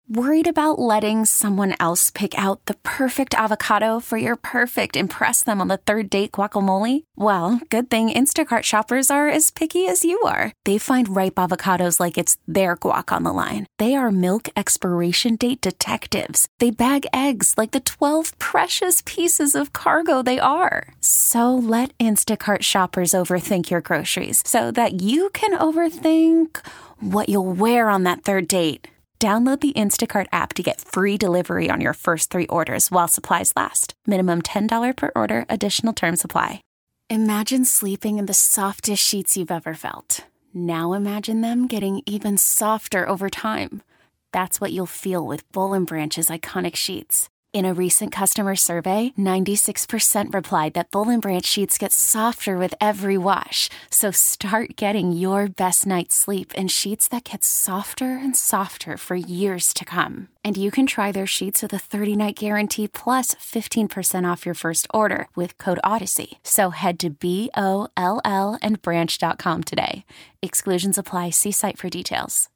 Worried about letting someone else pick out the perfect avocado for your perfect impress them on the third date guacamole? Well, good thing Instacart shoppers are as picky as you are. They find ripe avocados like it's their guac on the line. They are milk expiration date detectives. They bag eggs like the 12 precious pieces of cargo they are. So let Instacart shoppers overthink your groceries so that you can overthink what you'll wear on that third date. Download the Instacart app to get free delivery on your first 3 orders while supplies last. Minimum $10 per order. Additional terms apply. Imagine sleeping in the softest sheets you've ever felt. Now imagine them getting even softer over time. That's what you'll feel with Boll & Branch's iconic sheets. In a recent customer survey, 96% replied that Boll & Branch sheets get softer with every wash. So start getting your best night's sleep in sheets that get softer and softer for years to come. And you can try their sheets with a 30-night guarantee plus 15% off your first order with code Odyssey. So head to BOLL and branch.com today. Exclusions apply. See site for details.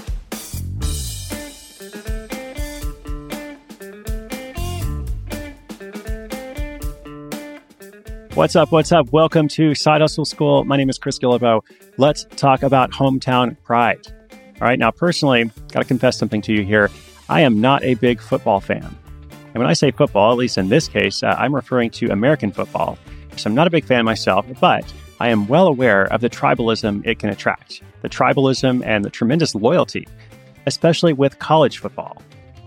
What's up? What's up? Welcome to Side Hustle School. My name is Chris Guillebeau. Let's talk about hometown pride. All right. Now, personally, got to confess something to you here. I am not a big football fan. And when I say football, at least in this case, I'm referring to American football. So I'm not a big fan myself, but I am well aware of the tribalism it can attract. The tribalism and the tremendous loyalty, especially with college football.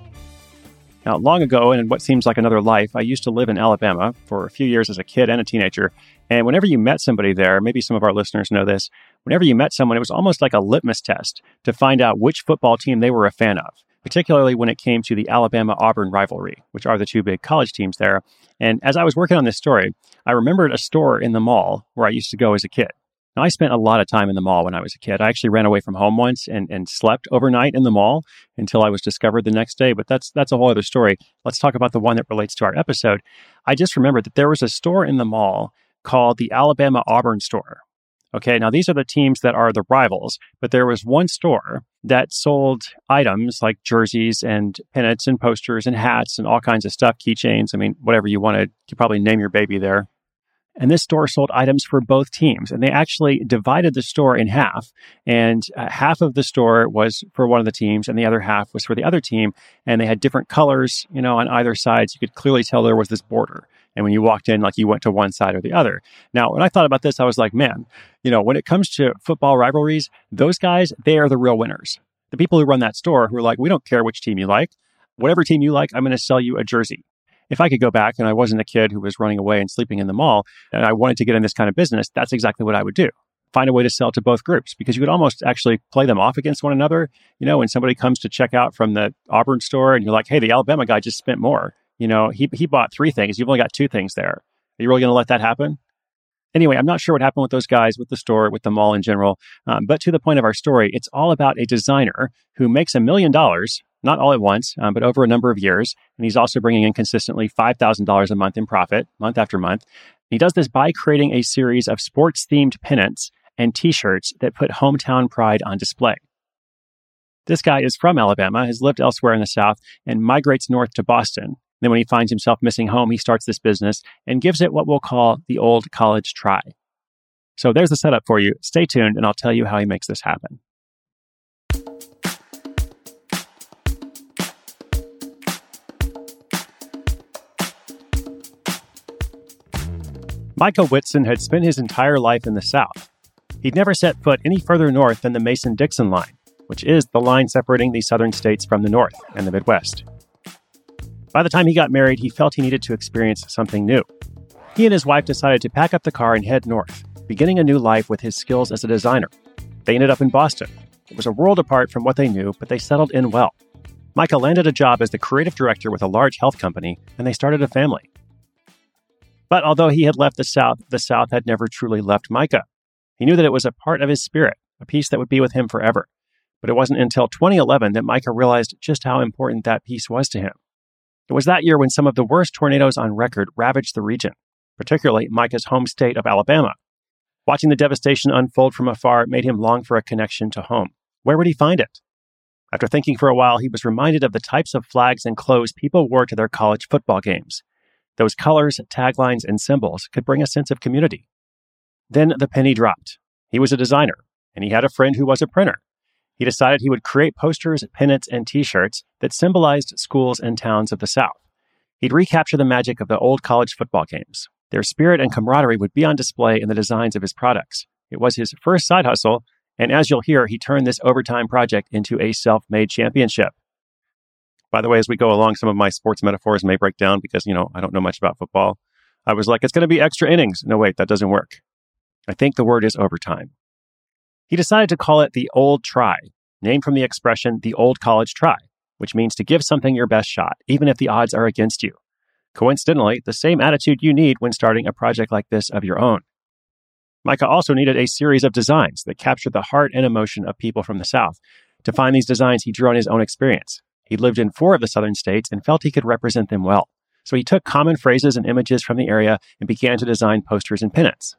Now, long ago, and in what seems like another life, I used to live in Alabama for a few years as a kid and a teenager. And whenever you met somebody there, maybe some of our listeners know this, whenever you met someone, it was almost like a litmus test to find out which football team they were a fan of, particularly when it came to the Alabama-Auburn rivalry, which are the two big college teams there. And as I was working on this story, I remembered a store in the mall where I used to go as a kid. Now, I spent a lot of time in the mall when I was a kid. I actually ran away from home once and slept overnight in the mall until I was discovered the next day. But that's a whole other story. Let's talk about the one that relates to our episode. I just remembered that there was a store in the mall called the Alabama Auburn store. Okay, now these are the teams that are the rivals, but there was one store that sold items like jerseys and pennants and posters and hats and all kinds of stuff, keychains. I mean, whatever you wanted. You could probably name your baby there. And this store sold items for both teams. And they actually divided the store in half. And half of the store was for one of the teams, and the other half was for the other team. And they had different colors, on either side. So you could clearly tell there was this border. And when you walked in, like you went to one side or the other. Now, when I thought about this, I was like, man, when it comes to football rivalries, those guys, they are the real winners. The people who run that store who are like, we don't care which team you like. Whatever team you like, I'm going to sell you a jersey. If I could go back and I wasn't a kid who was running away and sleeping in the mall and I wanted to get in this kind of business, that's exactly what I would do. Find a way to sell to both groups because you could almost actually play them off against one another. When somebody comes to check out from the Auburn store and you're like, hey, the Alabama guy just spent more. He bought 3 things. You've only got 2 things there. Are you really going to let that happen? Anyway, I'm not sure what happened with those guys, with the store, with the mall in general. But to the point of our story, it's all about a designer who makes $1 million, not all at once, but over a number of years. And he's also bringing in consistently $5,000 a month in profit, month after month. He does this by creating a series of sports-themed pennants and T-shirts that put hometown pride on display. This guy is from Alabama, has lived elsewhere in the South, and migrates north to Boston. Then when he finds himself missing home, he starts this business and gives it what we'll call the old college try. So there's the setup for you. Stay tuned, and I'll tell you how he makes this happen. Micah Whitson had spent his entire life in the South. He'd never set foot any further north than the Mason-Dixon line, which is the line separating the southern states from the North and the Midwest. By the time he got married, he felt he needed to experience something new. He and his wife decided to pack up the car and head north, beginning a new life with his skills as a designer. They ended up in Boston. It was a world apart from what they knew, but they settled in well. Micah landed a job as the creative director with a large health company, and they started a family. But although he had left the South had never truly left Micah. He knew that it was a part of his spirit, a piece that would be with him forever. But it wasn't until 2011 that Micah realized just how important that piece was to him. It was that year when some of the worst tornadoes on record ravaged the region, particularly Micah's home state of Alabama. Watching the devastation unfold from afar made him long for a connection to home. Where would he find it? After thinking for a while, he was reminded of the types of flags and clothes people wore to their college football games. Those colors, taglines, and symbols could bring a sense of community. Then the penny dropped. He was a designer, and he had a friend who was a printer. He decided he would create posters, pennants, and t-shirts that symbolized schools and towns of the South. He'd recapture the magic of the old college football games. Their spirit and camaraderie would be on display in the designs of his products. It was his first side hustle, and as you'll hear, he turned this overtime project into a self-made championship. By the way, as we go along, some of my sports metaphors may break down because, I don't know much about football. I was like, it's going to be extra innings. No, wait, that doesn't work. I think the word is overtime. He decided to call it the Old Try, named from the expression the old college try, which means to give something your best shot, even if the odds are against you. Coincidentally, the same attitude you need when starting a project like this of your own. Micah also needed a series of designs that captured the heart and emotion of people from the South. To find these designs, he drew on his own experience. He lived in 4 of the southern states and felt he could represent them well. So he took common phrases and images from the area and began to design posters and pennants.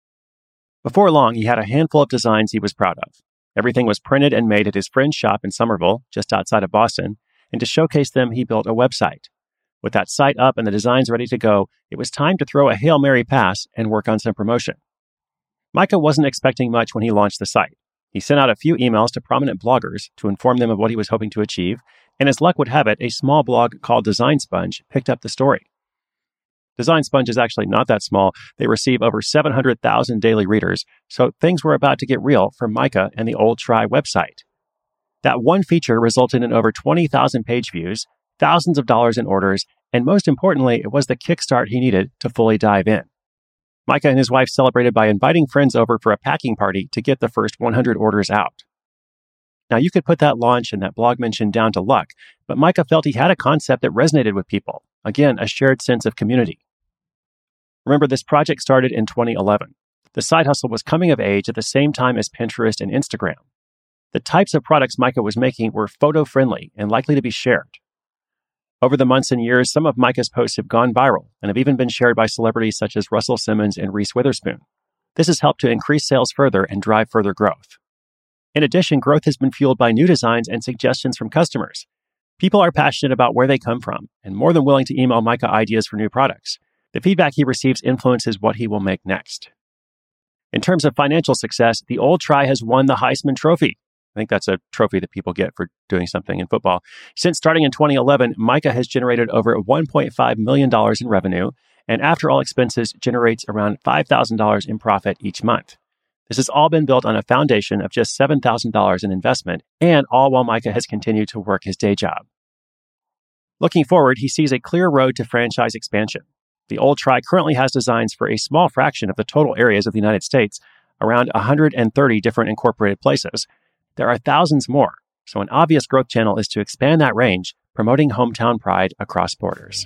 Before long, he had a handful of designs he was proud of. Everything was printed and made at his friend's shop in Somerville, just outside of Boston, and to showcase them, he built a website. With that site up and the designs ready to go, it was time to throw a Hail Mary pass and work on some promotion. Micah wasn't expecting much when he launched the site. He sent out a few emails to prominent bloggers to inform them of what he was hoping to achieve, and as luck would have it, a small blog called Design Sponge picked up the story. Design Sponge is actually not that small. They receive over 700,000 daily readers, so things were about to get real for Micah and the Old Try website. That one feature resulted in over 20,000 page views, thousands of dollars in orders, and most importantly, it was the kickstart he needed to fully dive in. Micah and his wife celebrated by inviting friends over for a packing party to get the first 100 orders out. Now, you could put that launch and that blog mention down to luck, but Micah felt he had a concept that resonated with people. Again, a shared sense of community. Remember, this project started in 2011. The side hustle was coming of age at the same time as Pinterest and Instagram. The types of products Micah was making were photo-friendly and likely to be shared. Over the months and years, some of Micah's posts have gone viral and have even been shared by celebrities such as Russell Simmons and Reese Witherspoon. This has helped to increase sales further and drive further growth. In addition, growth has been fueled by new designs and suggestions from customers. People are passionate about where they come from and more than willing to email Micah ideas for new products. The feedback he receives influences what he will make next. In terms of financial success, the Old Try has won the Heisman Trophy. I think that's a trophy that people get for doing something in football. Since starting in 2011, Micah has generated over $1.5 million in revenue, and after all expenses, generates around $5,000 in profit each month. This has all been built on a foundation of just $7,000 in investment, and all while Micah has continued to work his day job. Looking forward, he sees a clear road to franchise expansion. The Old Try currently has designs for a small fraction of the total areas of the United States, around 130 different incorporated places. There are thousands more, so an obvious growth channel is to expand that range, promoting hometown pride across borders.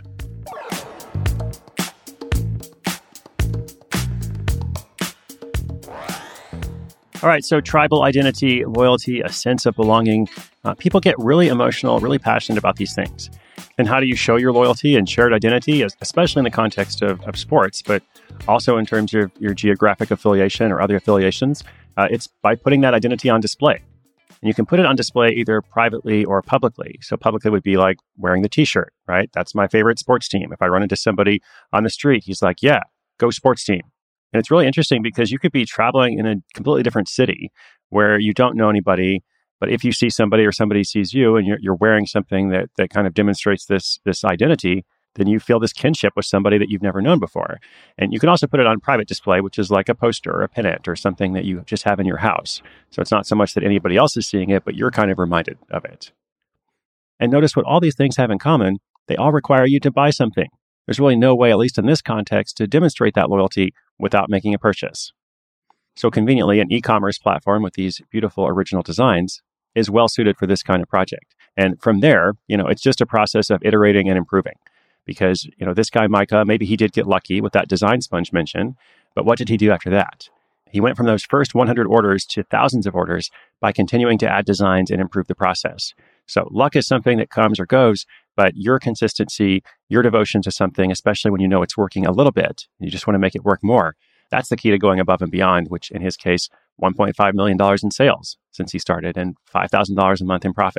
All right, so tribal identity, loyalty, a sense of belonging. People get really emotional, really passionate about these things. And how do you show your loyalty and shared identity, especially in the context of sports, but also in terms of your geographic affiliation or other affiliations? It's by putting that identity on display. And you can put it on display either privately or publicly. So publicly would be like wearing the t-shirt, right? That's my favorite sports team. If I run into somebody on the street, he's like, yeah, go sports team. And it's really interesting because you could be traveling in a completely different city where you don't know anybody. But if you see somebody or somebody sees you and you're wearing something that kind of demonstrates this identity, then you feel this kinship with somebody that you've never known before. And you can also put it on private display, which is like a poster or a pennant or something that you just have in your house. So it's not so much that anybody else is seeing it, but you're kind of reminded of it. And notice what all these things have in common. They all require you to buy something. There's really no way, at least in this context, to demonstrate that loyalty without making a purchase. So conveniently, an e-commerce platform with these beautiful original designs is well suited for this kind of project. And from there, it's just a process of iterating and improving. Because, this guy, Micah, maybe he did get lucky with that Design Sponge mention, but what did he do after that? He went from those first 100 orders to thousands of orders by continuing to add designs and improve the process. So luck is something that comes or goes, but your consistency, your devotion to something, especially when you know it's working a little bit, and you just want to make it work more, that's the key to going above and beyond, which in his case, $1.5 million in sales since he started and $5,000 a month in profit.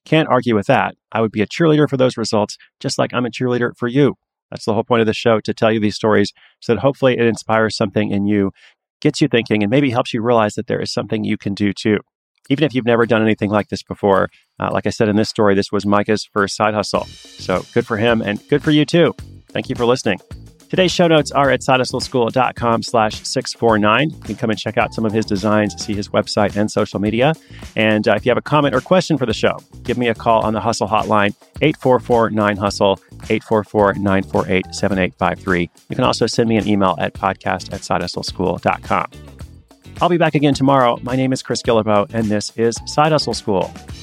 Can't argue with that. I would be a cheerleader for those results, just like I'm a cheerleader for you. That's the whole point of the show, to tell you these stories so that hopefully it inspires something in you, gets you thinking, and maybe helps you realize that there is something you can do too. Even if you've never done anything like this before, like I said in this story, this was Micah's first side hustle. So good for him and good for you too. Thank you for listening. Today's show notes are at sidehustleschool.com/649. You can come and check out some of his designs, see his website and social media. And if you have a comment or question for the show, give me a call on the Hustle Hotline, 844-9HUSTLE, 844-948-7853. You can also send me an email at podcast@sidehustleschool.com. I'll be back again tomorrow. My name is Chris Guillebeau, and this is Side Hustle School.